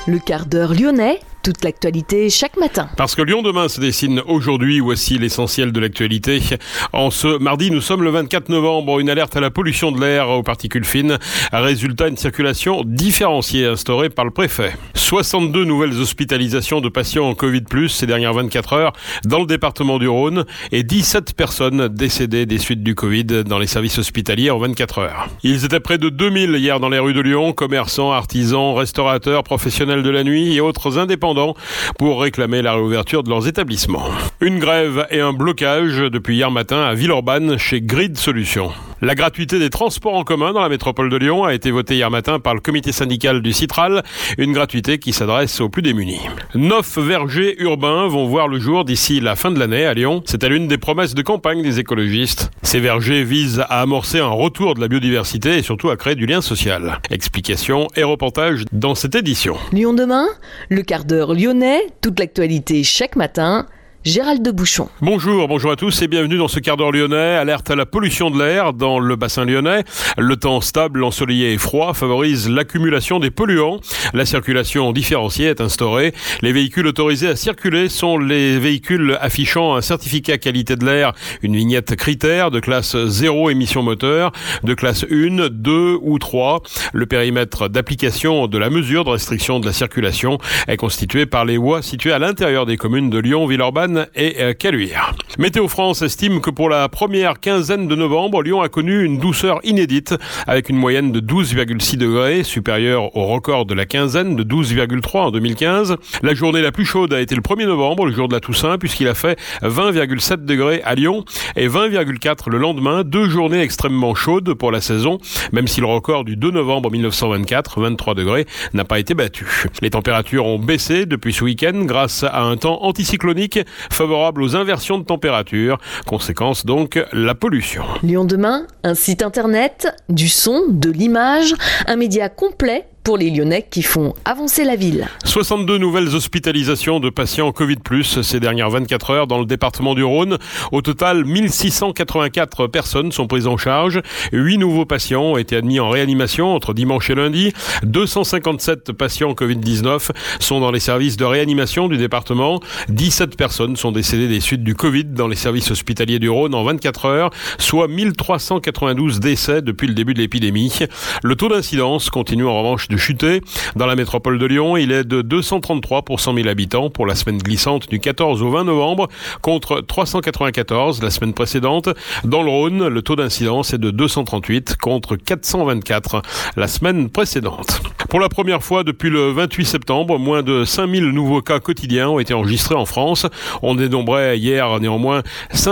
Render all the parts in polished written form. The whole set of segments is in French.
Le quart d'heure lyonnais, toute l'actualité chaque matin. Parce que Lyon demain se dessine aujourd'hui, voici l'essentiel de l'actualité. En ce mardi, nous sommes le 24 novembre, une alerte à la pollution de l'air aux particules fines. Résultat, une circulation différenciée instaurée par le préfet. 62 nouvelles hospitalisations de patients en Covid+, ces dernières 24 heures dans le département du Rhône et 17 personnes décédées des suites du Covid dans les services hospitaliers en 24 heures. Ils étaient près de 2000 hier dans les rues de Lyon, commerçants, artisans, restaurateurs, professionnels de la nuit et autres indépendants pour réclamer la réouverture de leurs établissements. Une grève et un blocage depuis hier matin à Villeurbanne chez Grid Solutions. La gratuité des transports en commun dans la métropole de Lyon a été votée hier matin par le comité syndical du Citral, une gratuité qui s'adresse aux plus démunis. 9 vergers urbains vont voir le jour d'ici la fin de l'année à Lyon. C'était l'une des promesses de campagne des écologistes. Ces vergers visent à amorcer un retour de la biodiversité et surtout à créer du lien social. Explications et reportages dans cette édition. Lyon demain, le quart d'heure lyonnais, toute l'actualité chaque matin. Gérald de Bouchon. Bonjour à tous et bienvenue dans ce quart d'heure lyonnais. Alerte à la pollution de l'air dans le bassin lyonnais. Le temps stable, ensoleillé et froid favorise l'accumulation des polluants. La circulation différenciée est instaurée. Les véhicules autorisés à circuler sont les véhicules affichant un certificat qualité de l'air, une vignette critère de classe 0 émission moteur, de classe 1, 2 ou 3. Le périmètre d'application de la mesure de restriction de la circulation est constitué par les voies situées à l'intérieur des communes de Lyon, Villeurbanne et Caluire. Météo France estime que pour la première quinzaine de novembre, Lyon a connu une douceur inédite avec une moyenne de 12,6 degrés, supérieure au record de la quinzaine de 12,3 en 2015. La journée la plus chaude a été le 1er novembre, le jour de la Toussaint, puisqu'il a fait 20,7 degrés à Lyon et 20,4 le lendemain. 2 journées extrêmement chaudes pour la saison, même si le record du 2 novembre 1924, 23 degrés, n'a pas été battu. Les températures ont baissé depuis ce week-end grâce à un temps anticyclonique favorable aux inversions de température. Conséquence donc, la pollution. Lyon demain, un site internet, du son, de l'image, un média complet pour les Lyonnais qui font avancer la ville. 62 nouvelles hospitalisations de patients Covid+, ces dernières 24 heures dans le département du Rhône. Au total, 1684 personnes sont prises en charge. 8 nouveaux patients ont été admis en réanimation entre dimanche et lundi. 257 patients Covid-19 sont dans les services de réanimation du département. 17 personnes sont décédées des suites du Covid dans les services hospitaliers du Rhône en 24 heures, soit 1392 décès depuis le début de l'épidémie. Le taux d'incidence continue en revanche de chuter. Dans la métropole de Lyon, il est de 233 pour 100 000 habitants pour la semaine glissante du 14 au 20 novembre contre 394 la semaine précédente. Dans le Rhône, le taux d'incidence est de 238 contre 424 la semaine précédente. Pour la première fois depuis le 28 septembre, moins de 5000 nouveaux cas quotidiens ont été enregistrés en France. On dénombrait hier néanmoins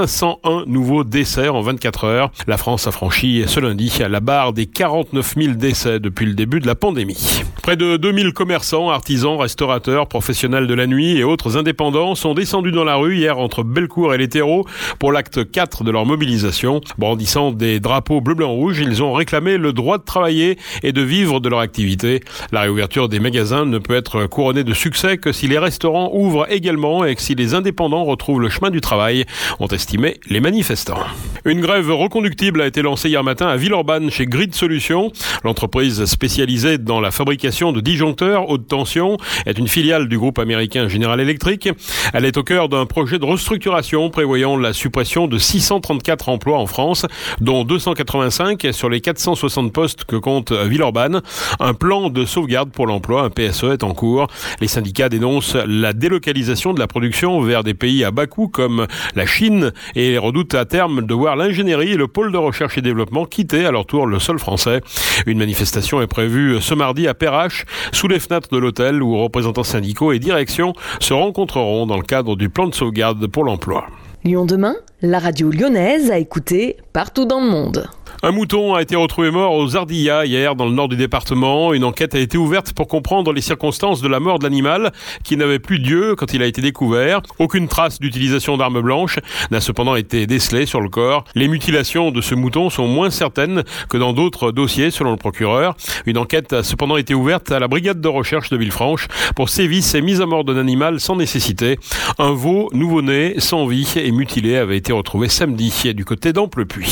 501 nouveaux décès en 24 heures. La France a franchi ce lundi la barre des 49 000 décès depuis le début de la pandémie. Près de 2000 commerçants, artisans, restaurateurs, professionnels de la nuit et autres indépendants sont descendus dans la rue hier entre Bellecour et les Terreaux pour l'acte 4 de leur mobilisation. Brandissant des drapeaux bleu, blanc, rouge, ils ont réclamé le droit de travailler et de vivre de leur activité. La réouverture des magasins ne peut être couronnée de succès que si les restaurants ouvrent également et que si les indépendants retrouvent le chemin du travail, ont estimé les manifestants. Une grève reconductible a été lancée hier matin à Villeurbanne chez Grid Solutions. L'entreprise spécialisée dans la fabrication de disjoncteurs haute tension est une filiale du groupe américain General Electric. Elle est au cœur d'un projet de restructuration prévoyant la suppression de 634 emplois en France, dont 285 sur les 460 postes que compte Villeurbanne. Un plan de sauvegarde pour l'emploi, un PSE, est en cours. Les syndicats dénoncent la délocalisation de la production vers des pays à bas coût comme la Chine et redoutent à terme de voir l'ingénierie et le pôle de recherche et développement quitter à leur tour le sol français. Une manifestation est prévue ce mardi à Perrache, sous les fenêtres de l'hôtel où représentants syndicaux et direction se rencontreront dans le cadre du plan de sauvegarde pour l'emploi. Lyon demain, la radio lyonnaise à écouter partout dans le monde. Un mouton a été retrouvé mort aux Ardillas hier dans le nord du département. Une enquête a été ouverte pour comprendre les circonstances de la mort de l'animal qui n'avait plus d'yeux quand il a été découvert. Aucune trace d'utilisation d'armes blanches n'a cependant été décelée sur le corps. Les mutilations de ce mouton sont moins certaines que dans d'autres dossiers selon le procureur. Une enquête a cependant été ouverte à la brigade de recherche de Villefranche pour sévices et mise à mort d'un animal sans nécessité. Un veau nouveau-né sans vie et mutilé avait été retrouvé samedi du côté d'Amplepuis.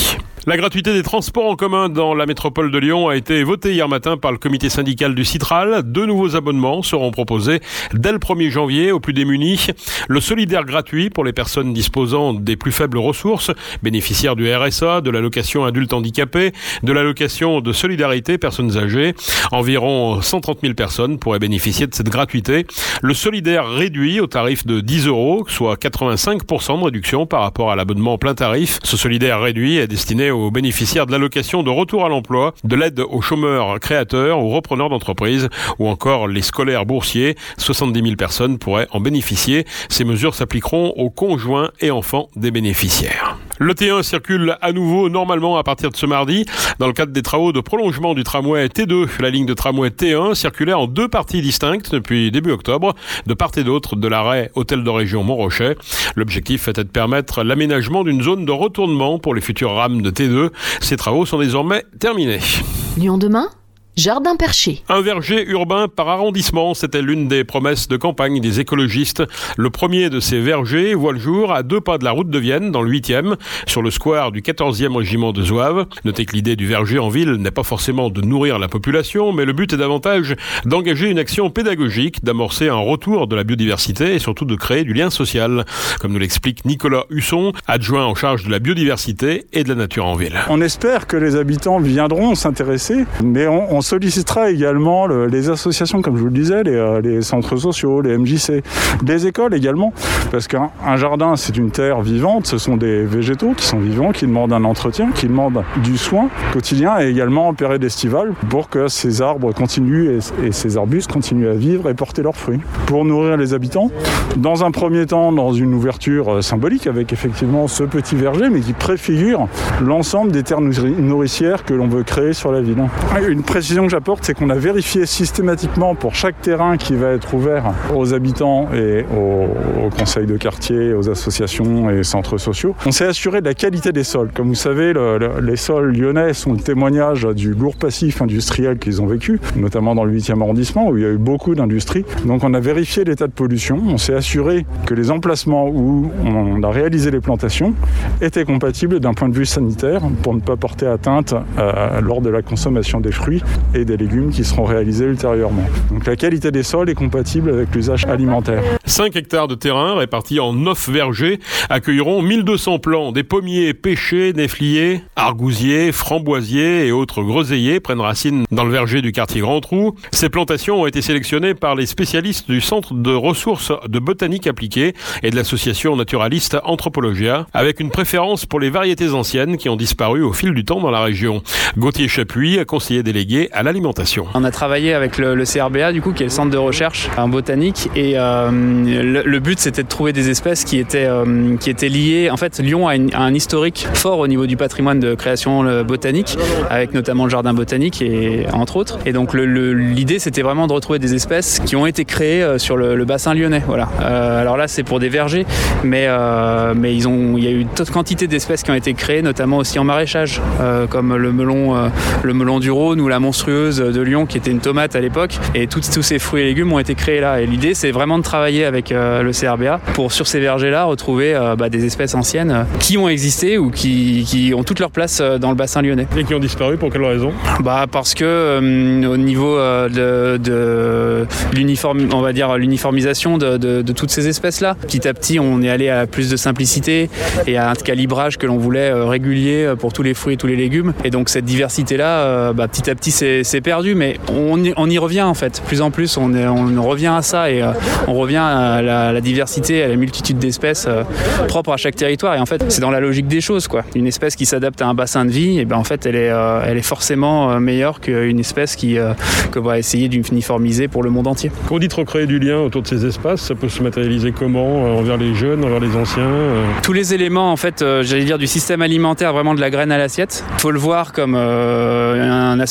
La gratuité des transports en commun dans la métropole de Lyon a été votée hier matin par le comité syndical du Citral. 2 nouveaux abonnements seront proposés dès le 1er janvier aux plus démunis. Le solidaire gratuit pour les personnes disposant des plus faibles ressources, bénéficiaires du RSA, de l'allocation adulte handicapé, de l'allocation de solidarité personnes âgées. Environ 130 000 personnes pourraient bénéficier de cette gratuité. Le solidaire réduit au tarif de 10 €, soit 85% de réduction par rapport à l'abonnement plein tarif. Ce solidaire réduit est destiné aux bénéficiaires de l'allocation de retour à l'emploi, de l'aide aux chômeurs créateurs, aux repreneurs d'entreprises ou encore les scolaires boursiers. 70 000 personnes pourraient en bénéficier. Ces mesures s'appliqueront aux conjoints et enfants des bénéficiaires. Le T1 circule à nouveau normalement à partir de ce mardi. Dans le cadre des travaux de prolongement du tramway T2, la ligne de tramway T1 circulait en 2 parties distinctes depuis début octobre, de part et d'autre de l'arrêt Hôtel de Région Montrochet. L'objectif était de permettre l'aménagement d'une zone de retournement pour les futures rames de T2. Ces travaux sont désormais terminés. Lyon demain ? Jardin perché. Un verger urbain par arrondissement, c'était l'une des promesses de campagne des écologistes. Le premier de ces vergers voit le jour à 2 pas de la route de Vienne, dans le 8e, sur le square du 14e régiment de Zouaves. Notez que l'idée du verger en ville n'est pas forcément de nourrir la population, mais le but est davantage d'engager une action pédagogique, d'amorcer un retour de la biodiversité et surtout de créer du lien social. Comme nous l'explique Nicolas Husson, adjoint en charge de la biodiversité et de la nature en ville. On espère que les habitants viendront s'intéresser, mais on sollicitera également les associations, comme je vous le disais, les centres sociaux, les MJC, les écoles également, parce qu'un jardin, c'est une terre vivante, ce sont des végétaux qui sont vivants, qui demandent un entretien, qui demandent du soin quotidien et également en période estivale pour que ces arbres continuent et ces arbustes continuent à vivre et porter leurs fruits. Pour nourrir les habitants, dans un premier temps, dans une ouverture symbolique avec effectivement ce petit verger, mais qui préfigure l'ensemble des terres nourricières que l'on veut créer sur la ville. Une précision que j'apporte, c'est qu'on a vérifié systématiquement pour chaque terrain qui va être ouvert aux habitants et aux conseils de quartier, aux associations et centres sociaux. On s'est assuré de la qualité des sols. Comme vous savez, les sols lyonnais sont le témoignage du lourd passif industriel qu'ils ont vécu, notamment dans le 8e arrondissement où il y a eu beaucoup d'industries. Donc on a vérifié l'état de pollution, on s'est assuré que les emplacements où on a réalisé les plantations étaient compatibles d'un point de vue sanitaire pour ne pas porter atteinte lors de la consommation des fruits et des légumes qui seront réalisés ultérieurement. Donc la qualité des sols est compatible avec l'usage alimentaire. 5 hectares de terrain répartis en 9 vergers accueilleront 1200 plants. Des pommiers, pêchers, néfliers, argousiers, framboisiers et autres groseilliers prennent racine dans le verger du quartier Grand Trou. Ces plantations ont été sélectionnées par les spécialistes du Centre de ressources de botanique appliquée et de l'association naturaliste Anthropologia, avec une préférence pour les variétés anciennes qui ont disparu au fil du temps dans la région. Gauthier Chapuis, conseiller délégué à l'alimentation. On a travaillé avec le CRBA, du coup, qui est le centre de recherche en botanique, et le but c'était de trouver des espèces qui étaient liées. En fait, Lyon a un historique fort au niveau du patrimoine de création botanique, avec notamment le jardin botanique et entre autres. Et donc l'idée c'était vraiment de retrouver des espèces qui ont été créées sur le bassin lyonnais. Voilà. Alors là c'est pour des vergers, mais il y a eu toute quantité d'espèces qui ont été créées, notamment aussi en maraîchage, comme le melon du Rhône ou la monstrueuse de Lyon qui était une tomate à l'époque, et tous ces fruits et légumes ont été créés là. Et l'idée c'est vraiment de travailler avec le CRBA pour sur ces vergers là retrouver des espèces anciennes qui ont existé ou qui ont toute leur place dans le bassin lyonnais. Et qui ont disparu pour quelle raison ? Parce que au niveau de l'uniformisation de toutes ces espèces là, petit à petit on est allé à plus de simplicité et à un calibrage que l'on voulait régulier pour tous les fruits et tous les légumes, et donc cette diversité là petit à petit c'est perdu, mais on y revient en fait. Plus en plus on revient à ça, et on revient à la diversité, à la multitude d'espèces propres à chaque territoire, et en fait c'est dans la logique des choses quoi. Une espèce qui s'adapte à un bassin de vie, et en fait elle est forcément meilleure qu'une espèce que va essayer d'uniformiser pour le monde entier. Quand vous dites recréer du lien autour de ces espaces, ça peut se matérialiser comment ? Envers les jeunes, envers les anciens Tous les éléments en fait, j'allais dire du système alimentaire, vraiment de la graine à l'assiette. Il faut le voir comme un aspect vital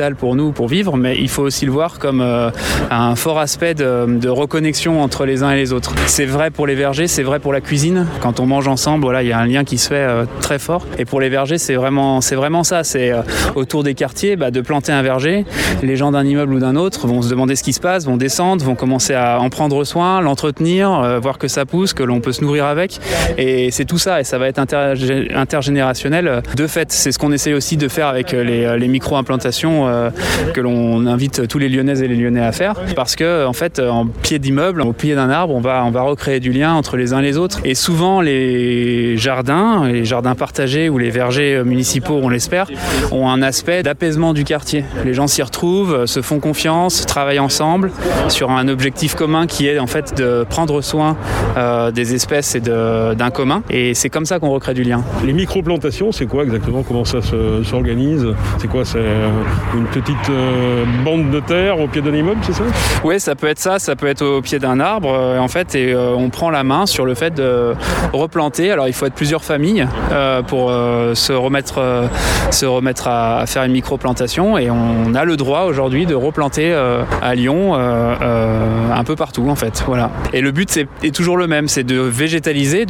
vital pour nous pour vivre, mais il faut aussi le voir comme un fort aspect de reconnexion entre les uns et les autres. C'est vrai pour les vergers, c'est vrai pour la cuisine. Quand on mange ensemble, voilà, il y a un lien qui se fait très fort. Et pour les vergers, c'est vraiment ça. C'est autour des quartiers, de planter un verger. Les gens d'un immeuble ou d'un autre vont se demander ce qui se passe, vont descendre, vont commencer à en prendre soin, l'entretenir, voir que ça pousse, que l'on peut se nourrir avec. Et c'est tout ça, et ça va être intergénérationnel. De fait, c'est ce qu'on essaie aussi de faire avec les micro-implantations que l'on invite tous les Lyonnaises et les Lyonnais à faire. Parce que, en fait, en pied d'immeuble, au pied d'un arbre, on va recréer du lien entre les uns et les autres. Et souvent, les jardins partagés ou les vergers municipaux, on l'espère, ont un aspect d'apaisement du quartier. Les gens s'y retrouvent, se font confiance, travaillent ensemble sur un objectif commun qui est en fait de prendre soin des espèces et d'un commun. Et c'est comme ça qu'on recrée du lien. Les micro-plantations, c'est quoi exactement? Comment ça s'organise? C'est quoi? C'est une petite bande de terre au pied d'un immeuble, c'est ça? Oui, ça peut être ça. Ça peut être au pied d'un arbre. On prend la main sur le fait de replanter. Alors, il faut être plusieurs familles pour se remettre à faire une micro-plantation. Et on a le droit aujourd'hui de replanter à Lyon un peu partout, en fait. Voilà. Et le but est toujours le même, c'est de végétaliser.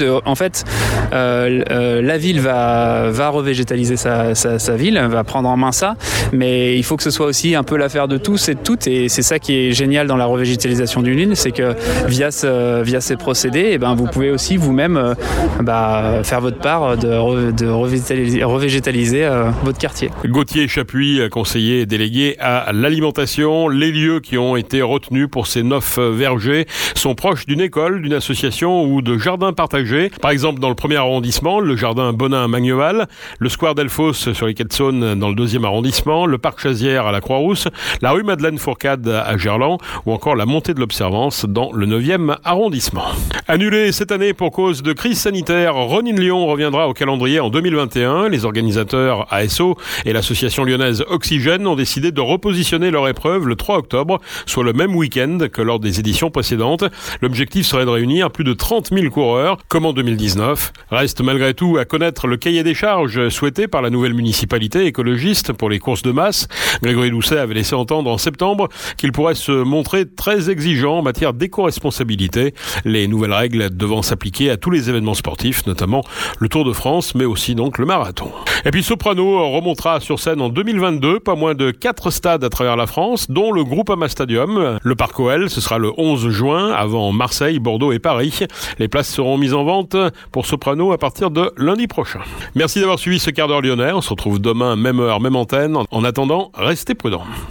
La ville va revégétaliser sa ville, va prendre en main ça, mais il faut que ce soit aussi un peu l'affaire de tous et de toutes. Et c'est ça qui est génial dans la revégétalisation d'une ville, c'est que via ces procédés, vous pouvez aussi vous-même faire votre part de revégétaliser votre quartier. Gauthier Chapuis, conseiller délégué à l'alimentation. Les lieux qui ont été retenus pour ces 9 vergers sont proches d'une école, d'une association ou de jardins partagés. Par exemple, dans le 1er arrondissement, le jardin Bonin-Magneval, le square Delphos sur les quais de Saône dans le 2e arrondissement, le parc Chazière à la Croix-Rousse, la rue Madeleine-Fourcade à Gerland ou encore la montée de l'Observance dans le 9e arrondissement. Annulé cette année pour cause de crise sanitaire, Running Lyon reviendra au calendrier en 2021. Les organisateurs ASO et l'association lyonnaise Oxygène ont décidé de repositionner leur épreuve le 3 octobre, soit le même week-end que lors des éditions précédentes. L'objectif serait de réunir plus de 30 000 coureurs, comme en 2019. Reste malgré tout à connaître le cahier des charges souhaité par la nouvelle municipalité écologiste pour les courses de masse. Grégory Doucet avait laissé entendre en septembre qu'il pourrait se montrer très exigeant en matière d'éco-responsabilité. Les nouvelles règles devant s'appliquer à tous les événements sportifs, notamment le Tour de France, mais aussi donc le marathon. Et puis Soprano remontera sur scène en 2022, pas moins de 4 stades à travers la France, dont le Groupama Stadium. Le Parc OL, ce sera le 11 juin, avant Marseille, Bordeaux et Paris. Les places seront mises en vente pour Soprano à partir de lundi prochain. Merci d'avoir suivi ce quart d'heure lyonnais. On se retrouve demain, même heure, même antenne. En attendant, restez prudents.